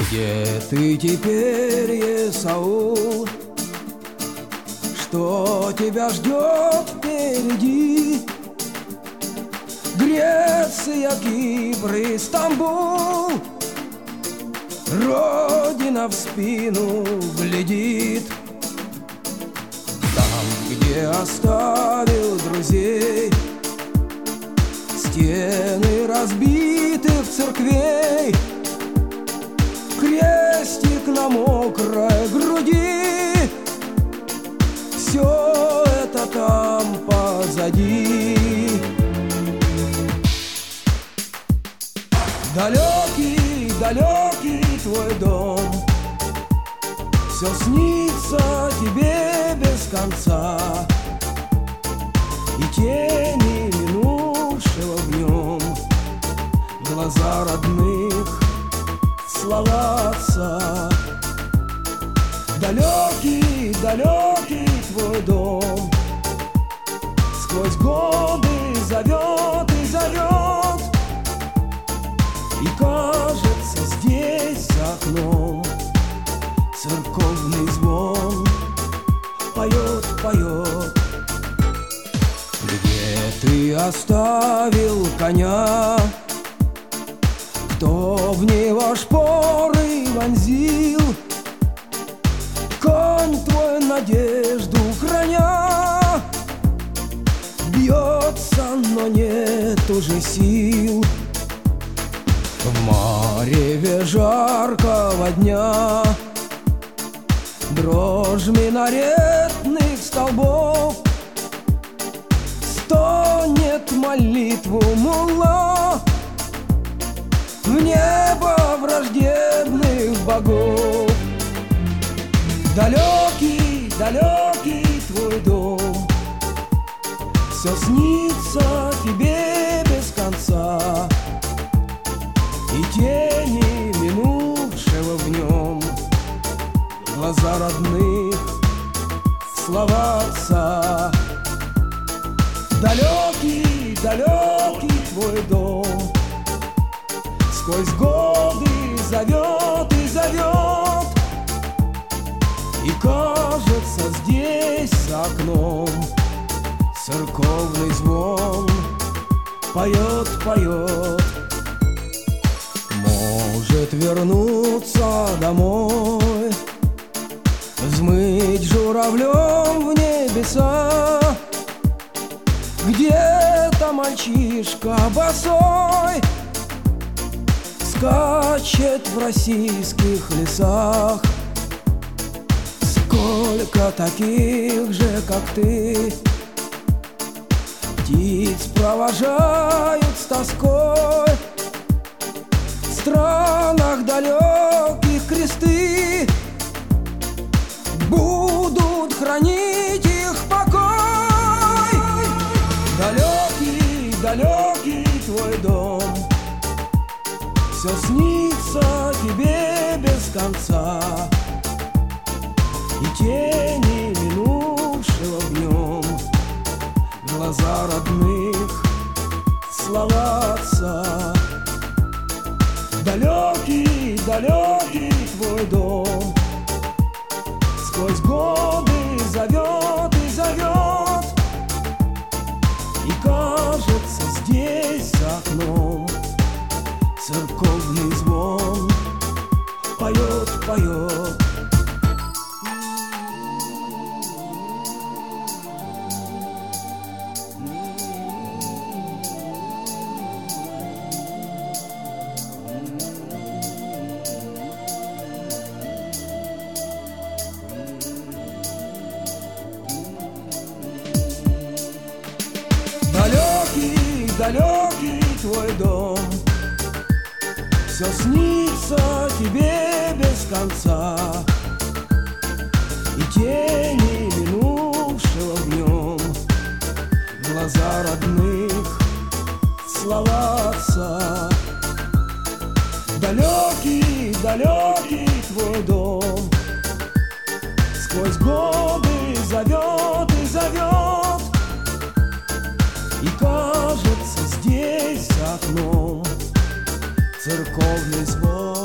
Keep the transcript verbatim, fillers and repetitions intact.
Где ты теперь, Исаул? Что тебя ждет впереди? Греция, Кипр и Стамбул. Родина в спину глядит. Там, где оставил друзей, стены разбитых церквей, крестик на мокрой груди. Все это там позади. Далекий, далекий твой дом, все снится тебе без конца, и тени минувшего в нем, глаза родных, слова отца. Далекий, далекий твой дом, сквозь годы зовет и зовет, и кажется, здесь за окном церковный звон поет, поет. Где ты оставил коня? Кто в него шпоры вонзил? Конь твой надежду храня бьется, но нет уже сил. В мареве жаркого дня дрожь минаретных столбов стонет молитву мулла в небо враждебных богов. Далекий, далекий твой дом, все снится тебе без конца, и тени минувшего в нем, глаза родных, слова отца. Далекий, далекий твой дом, сквозь годы зовет и зовет, и кажется, здесь за окном церковный звон поет, поет. Может вернуться домой, взмыть журавлем в небеса. Где-то мальчишка босой скачет в российских лесах. Сколько таких же, как ты, птиц провожают с тоской. В странах далеких кресты будут хранить их покой. Далекий, далекий твой дом, все снится тебе без конца, и тени минувшего в нем, глаза родных, слова отца. Далекий, далекий твой дом, сквозь годы зовет и зовет, и кажется, здесь за окном церковный звон поет, поет. Далекий, далекий твой дом, все снится тебе без конца, и тени минувшего в нем, глаза родных, слова отца. Далекий, далекий твой дом, сквозь годы зовет и зовет, и кажется, здесь за окном церковный звон